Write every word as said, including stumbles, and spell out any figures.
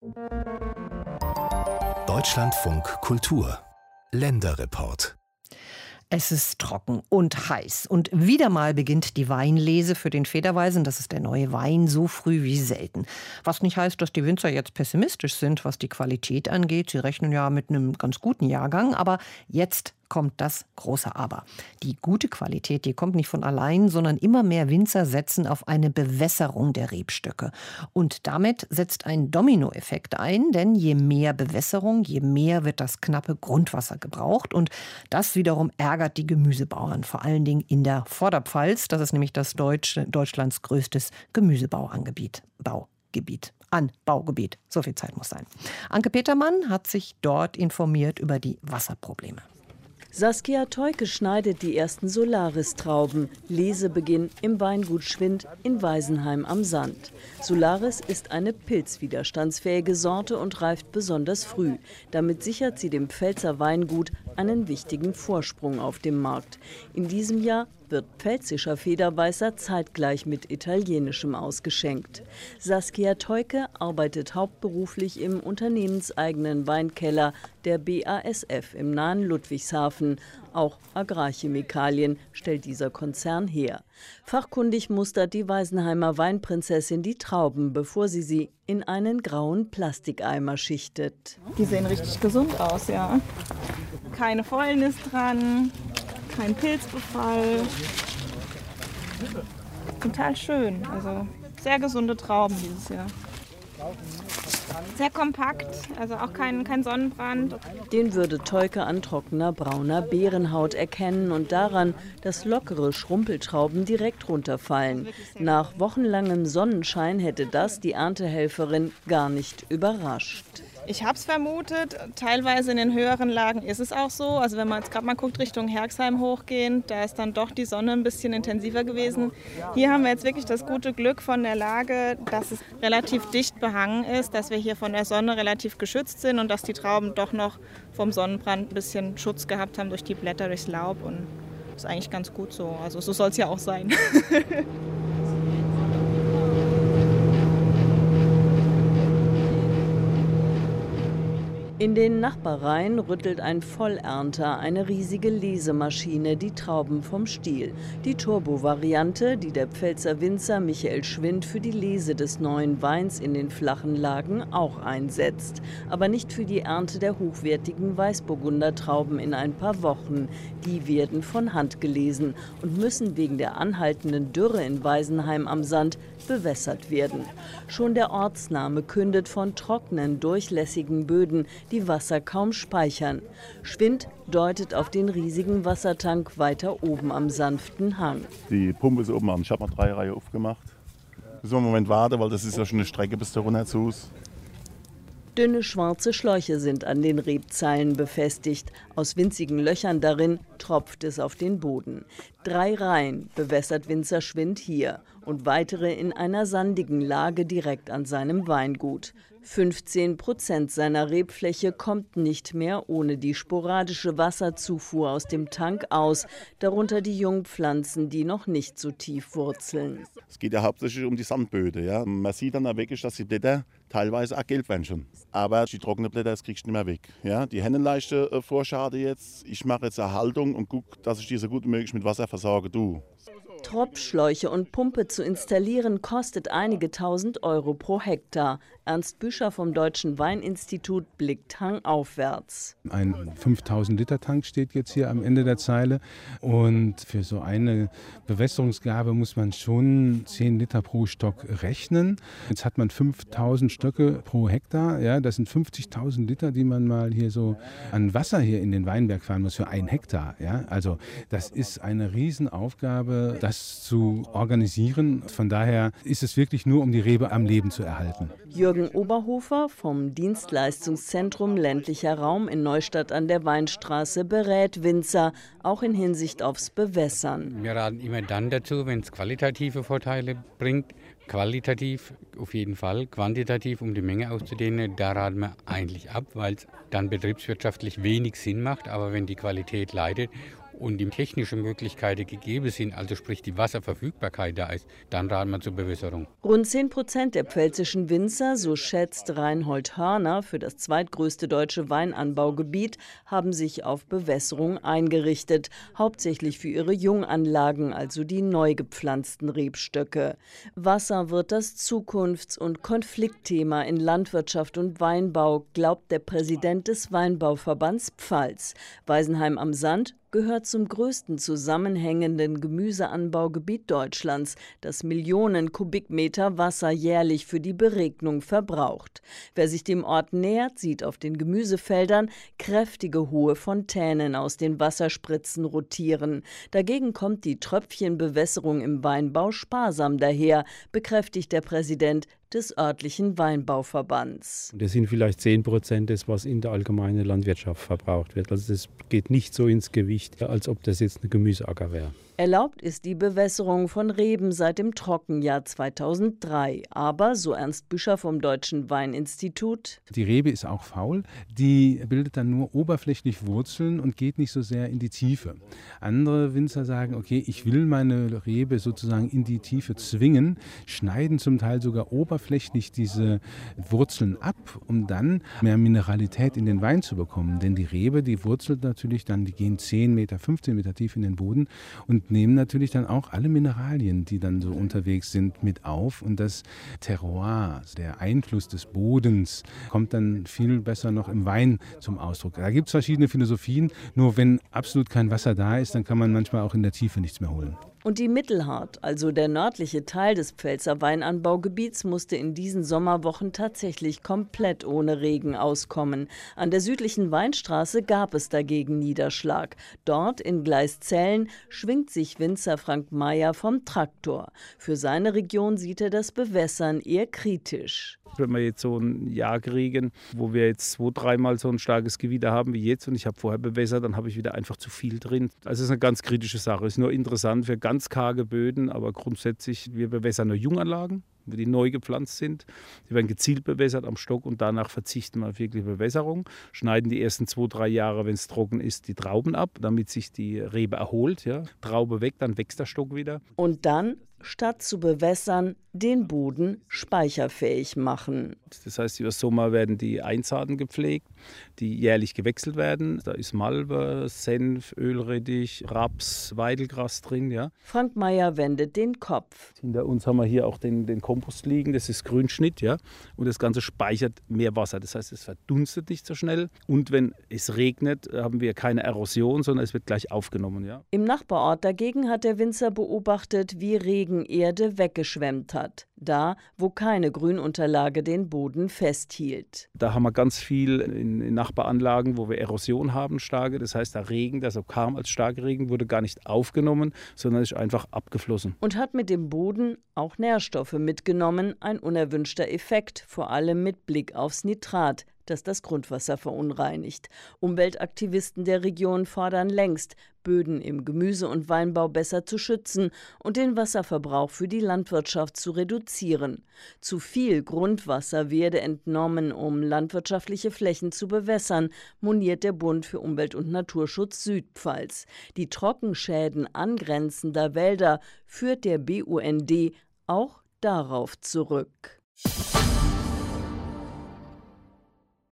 Deutschlandfunk Kultur Länderreport. Es ist trocken und heiß. Und wieder mal beginnt die Weinlese für den Federweisen. Das ist der neue Wein, so früh wie selten. Was nicht heißt, dass die Winzer jetzt pessimistisch sind, was die Qualität angeht. Sie rechnen ja mit einem ganz guten Jahrgang. Aber jetzt kommt das große Aber. Die gute Qualität, die kommt nicht von allein, sondern immer mehr Winzer setzen auf eine Bewässerung der Rebstöcke. Und damit setzt ein Dominoeffekt ein, denn je mehr Bewässerung, je mehr wird das knappe Grundwasser gebraucht. Und das wiederum ärgert die Gemüsebauern, vor allen Dingen in der Vorderpfalz. Das ist nämlich das Deutsche, Deutschlands größtes Gemüsebauangebiet. Baugebiet. Anbaugebiet. So viel Zeit muss sein. Anke Petermann hat sich dort informiert über die Wasserprobleme. Saskia Teuke schneidet die ersten Solaris-Trauben. Lesebeginn im Weingut Schwind in Weisenheim am Sand. Solaris ist eine pilzwiderstandsfähige Sorte und reift besonders früh. Damit sichert sie dem Pfälzer Weingut einen wichtigen Vorsprung auf dem Markt. In diesem Jahr wird pfälzischer Federweißer zeitgleich mit italienischem ausgeschenkt. Saskia Teuke arbeitet hauptberuflich im unternehmenseigenen Weinkeller der B A S F im nahen Ludwigshafen. Auch Agrarchemikalien stellt dieser Konzern her. Fachkundig mustert die Weisenheimer Weinprinzessin die Trauben, bevor sie sie in einen grauen Plastikeimer schichtet. Die sehen richtig gesund aus, ja. Keine Fäulnis dran. Kein Pilzbefall. Total schön. Also sehr gesunde Trauben dieses Jahr. Sehr kompakt, also auch kein, kein Sonnenbrand. Den würde Teuke an trockener brauner Beerenhaut erkennen und daran, dass lockere Schrumpeltrauben direkt runterfallen. Nach wochenlangem Sonnenschein hätte das die Erntehelferin gar nicht überrascht. Ich habe es vermutet, teilweise in den höheren Lagen ist es auch so. Also wenn man jetzt gerade mal guckt Richtung Herxheim hochgehend, da ist dann doch die Sonne ein bisschen intensiver gewesen. Hier haben wir jetzt wirklich das gute Glück von der Lage, dass es relativ dicht behangen ist, dass wir hier von der Sonne relativ geschützt sind und dass die Trauben doch noch vom Sonnenbrand ein bisschen Schutz gehabt haben durch die Blätter, durchs Laub. Und das ist eigentlich ganz gut so. Also so soll es ja auch sein. In den Nachbareien rüttelt ein Vollernter, eine riesige Lesemaschine, die Trauben vom Stiel. Die Turbo-Variante, die der Pfälzer Winzer Michael Schwind für die Lese des neuen Weins in den flachen Lagen auch einsetzt. Aber nicht für die Ernte der hochwertigen Weißburgunder-Trauben in ein paar Wochen. Die werden von Hand gelesen und müssen wegen der anhaltenden Dürre in Weisenheim am Sand bewässert werden. Schon der Ortsname kündet von trockenen, durchlässigen Böden, die Wasser kaum speichern. Schwind deutet auf den riesigen Wassertank weiter oben am sanften Hang. Die Pumpe ist oben an. Ich habe mal drei Reihen aufgemacht. Müssen wir einen Moment warten, weil das ist ja schon eine Strecke bis da runter zu uns. Dünne schwarze Schläuche sind an den Rebzeilen befestigt. Aus winzigen Löchern darin tropft es auf den Boden. Drei Reihen bewässert Winzer Schwind hier und weitere in einer sandigen Lage direkt an seinem Weingut. fünfzehn Prozent seiner Rebfläche kommt nicht mehr ohne die sporadische Wasserzufuhr aus dem Tank aus, darunter die Jungpflanzen, die noch nicht so tief wurzeln. Es geht ja hauptsächlich um die Sandböden. Ja. Man sieht dann auch wirklich, dass die Blätter teilweise auch gelb werden schon. Aber die trockenen Blätter, das kriegst du nicht mehr weg. Ja. Die Hennenleichte äh, Vorschade jetzt. Ich mache jetzt eine Haltung und gucke, dass ich die so gut wie möglich mit Wasser versorge. Du. Tropfschläuche und Pumpe zu installieren, kostet einige tausend Euro pro Hektar. Ernst Büscher vom Deutschen Weininstitut blickt hangaufwärts. Ein fünftausend Liter Tank steht jetzt hier am Ende der Zeile. Und für so eine Bewässerungsgabe muss man schon zehn Liter pro Stock rechnen. Jetzt hat man fünftausend Stöcke pro Hektar. Ja, das sind fünfzigtausend Liter, die man mal hier so an Wasser hier in den Weinberg fahren muss für ein Hektar. Ja, also das ist eine Riesenaufgabe, das zu organisieren. Von daher ist es wirklich nur, um die Rebe am Leben zu erhalten. Jürgen Oberhofer vom Dienstleistungszentrum Ländlicher Raum in Neustadt an der Weinstraße berät Winzer, auch in Hinsicht aufs Bewässern. Wir raten immer dann dazu, wenn es qualitative Vorteile bringt. Qualitativ auf jeden Fall, quantitativ, um die Menge auszudehnen, da raten wir eigentlich ab, weil es dann betriebswirtschaftlich wenig Sinn macht. Aber wenn die Qualität leidet und die technischen Möglichkeiten gegeben sind, also sprich die Wasserverfügbarkeit da ist, dann raten wir zur Bewässerung. Rund zehn Prozent der pfälzischen Winzer, so schätzt Reinhold Hörner für das zweitgrößte deutsche Weinanbaugebiet, haben sich auf Bewässerung eingerichtet, hauptsächlich für ihre Junganlagen, also die neu gepflanzten Rebstöcke. Wasser wird das Zukunfts- und Konfliktthema in Landwirtschaft und Weinbau, glaubt der Präsident des Weinbauverbands Pfalz. Weisenheim am Sand gehört zum größten zusammenhängenden Gemüseanbaugebiet Deutschlands, das Millionen Kubikmeter Wasser jährlich für die Beregnung verbraucht. Wer sich dem Ort nähert, sieht auf den Gemüsefeldern kräftige hohe Fontänen aus den Wasserspritzen rotieren. Dagegen kommt die Tröpfchenbewässerung im Weinbau sparsam daher, bekräftigt der Präsident des örtlichen Weinbauverbands. Das sind vielleicht zehn Prozent des, was in der allgemeinen Landwirtschaft verbraucht wird. Also das geht nicht so ins Gewicht, als ob das jetzt ein Gemüseacker wäre. Erlaubt ist die Bewässerung von Reben seit dem Trockenjahr zweitausenddrei. Aber, so Ernst Büscher vom Deutschen Weininstitut, die Rebe ist auch faul. Die bildet dann nur oberflächlich Wurzeln und geht nicht so sehr in die Tiefe. Andere Winzer sagen, okay, ich will meine Rebe sozusagen in die Tiefe zwingen, schneiden zum Teil sogar oberflächlich diese Wurzeln ab, um dann mehr Mineralität in den Wein zu bekommen. Denn die Rebe, die wurzelt natürlich dann, die gehen zehn Meter, fünfzehn Meter tief in den Boden und nehmen natürlich dann auch alle Mineralien, die dann so unterwegs sind, mit auf. Und das Terroir, der Einfluss des Bodens, kommt dann viel besser noch im Wein zum Ausdruck. Da gibt es verschiedene Philosophien. Nur wenn absolut kein Wasser da ist, dann kann man manchmal auch in der Tiefe nichts mehr holen. Und die Mittelhart, also der nördliche Teil des Pfälzer Weinanbaugebiets, musste in diesen Sommerwochen tatsächlich komplett ohne Regen auskommen. An der südlichen Weinstraße gab es dagegen Niederschlag. Dort in Gleiszellen schwingt sich Winzer Frank Meyer vom Traktor. Für seine Region sieht er das Bewässern eher kritisch. Wenn wir jetzt so ein Jahr kriegen, wo wir jetzt zwei, dreimal so ein starkes Gewitter haben wie jetzt und ich habe vorher bewässert, dann habe ich wieder einfach zu viel drin. Also es ist eine ganz kritische Sache. Es ist nur interessant für ganz karge Böden, aber grundsätzlich, wir bewässern nur Junganlagen, die neu gepflanzt sind. Die werden gezielt bewässert am Stock und danach verzichten wir auf wirkliche Bewässerung. Schneiden die ersten zwei, drei Jahre, wenn es trocken ist, die Trauben ab, damit sich die Rebe erholt. Ja. Traube weg, dann wächst der Stock wieder. Und dann, statt zu bewässern, den Boden speicherfähig machen. Das heißt, über Sommer werden die Einsaaten gepflegt, die jährlich gewechselt werden. Da ist Malve, Senf, Ölrettich, Raps, Weidelgras drin. Ja. Frank Meyer wendet den Kopf. Hinter uns haben wir hier auch den, den Kompost liegen, das ist Grünschnitt. Ja. Und das Ganze speichert mehr Wasser. Das heißt, es verdunstet nicht so schnell. Und wenn es regnet, haben wir keine Erosion, sondern es wird gleich aufgenommen. Ja. Im Nachbarort dagegen hat der Winzer beobachtet, wie Regenerde weggeschwemmt hat. Da, wo keine Grünunterlage den Boden festhielt. Da haben wir ganz viel in, in Nachbaranlagen, wo wir Erosion haben, starke. Das heißt, der Regen, der so kam als Starkregen, wurde gar nicht aufgenommen, sondern ist einfach abgeflossen. Und hat mit dem Boden auch Nährstoffe mitgenommen. Ein unerwünschter Effekt, vor allem mit Blick aufs Nitrat, das das Grundwasser verunreinigt. Umweltaktivisten der Region fordern längst, Böden im Gemüse- und Weinbau besser zu schützen und den Wasserverbrauch für die Landwirtschaft zu reduzieren. Zu viel Grundwasser werde entnommen, um landwirtschaftliche Flächen zu bewässern, moniert der Bund für Umwelt- und Naturschutz Südpfalz. Die Trockenschäden angrenzender Wälder führt der B U N D auch darauf zurück.